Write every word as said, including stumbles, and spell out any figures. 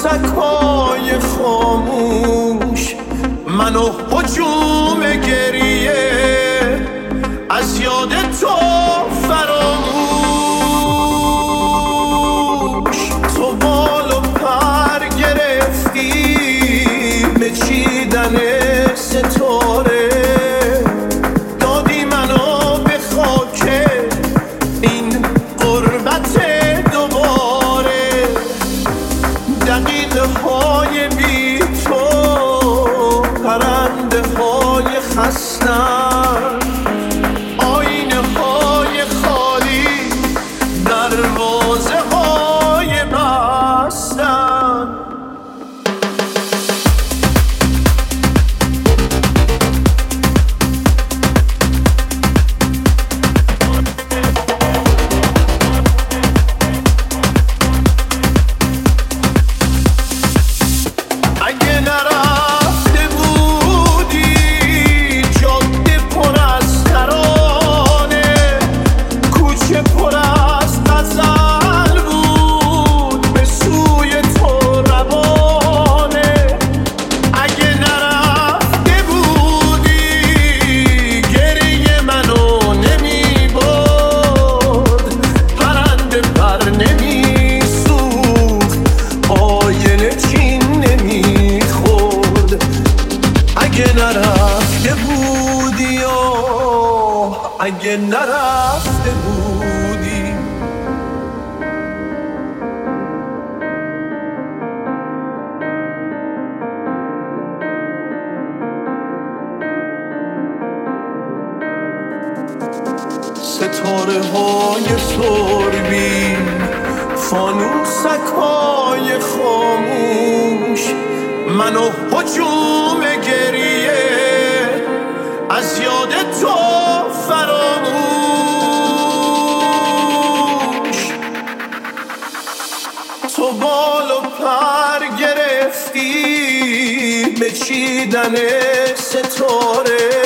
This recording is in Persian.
فانوسک‌های خاموش منو هجوم گریه از یاد تو فراموش. تو بال و پر گرفتی به چیدن ستاره، دادی منو به خاک این غربت دوباره. دقیقه های بی تو پرنده های خستن، آینه های خالی دروازه های بستن. اگه نرفته بودی جاده پر از ترانه، کوچه پر از غزل بود به سوی تو روانه. اگه نرفته بودی گریه منو نمی برد، پرنده پر نمی سوخت، آینه چین نمی خورد. اگه نرفته بودی آه اگه نرفته بودی. ستاره های سربین فانوسک های خاموش منو هجوم گریه از یاد تو فراموش. تو بال و پر گرفتی به چیدن ستاره،